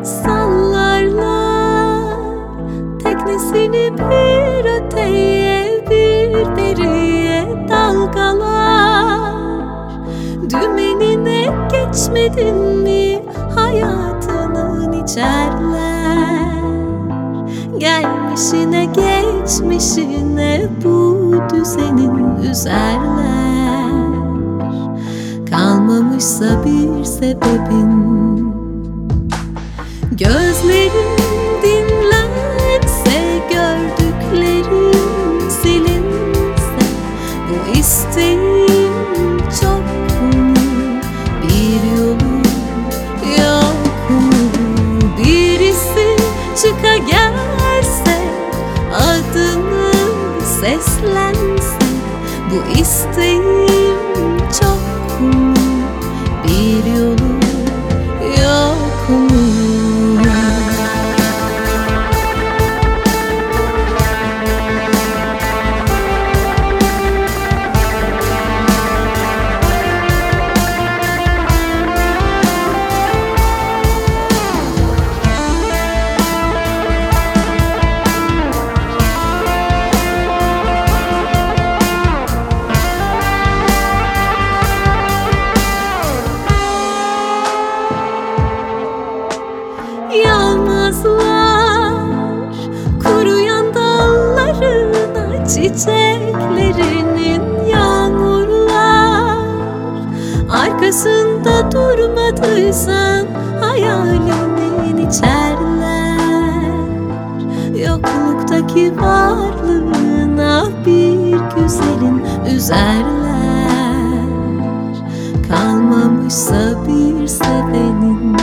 sallarlar teknesini bir öteye bir beriye dalgalar. Dümenine geçmedin mi hayatının içerler. Gelmişine geçmişine bu düzenin üzerler. Kalmamışsa bir sebebin, gözlerim dinlense, gördüklerim silinse, bu isteğim çok mu, bir yolu yok mu? Birisi çıka gelse, adımı seslense, bu isteğim çok mu, bir yolu yok mu? Yalnızlar kuruyan dallarına, çiçeklerinin yağmurlar arkasında durmadıysan hayalinin içerler. Yokluktaki varlığına bir güzelin üzerler. Kalmamışsa bir sevenin,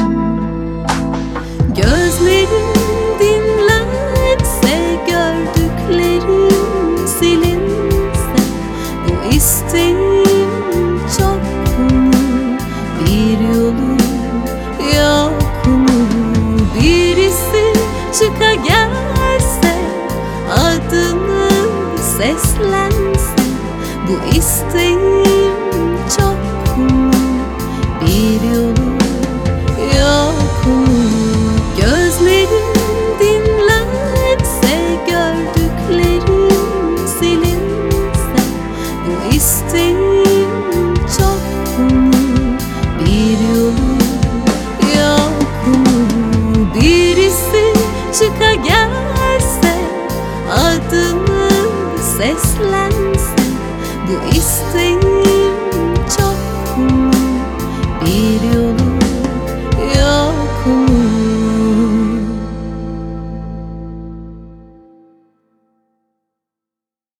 gözlerim dinlense, gördüklerim silinse, bu isteğim çok mu, bir yolu yok mu? Birisi çıka gelse, adımı seslense, bu isteğim çok mu, bir yolu yok mu? Gözlerim dinlense, gördüklerim silinse, bu isteğim çok mu, bir yolu yok mu? Birisi çıka gelse, adımı seslense, bu isteğim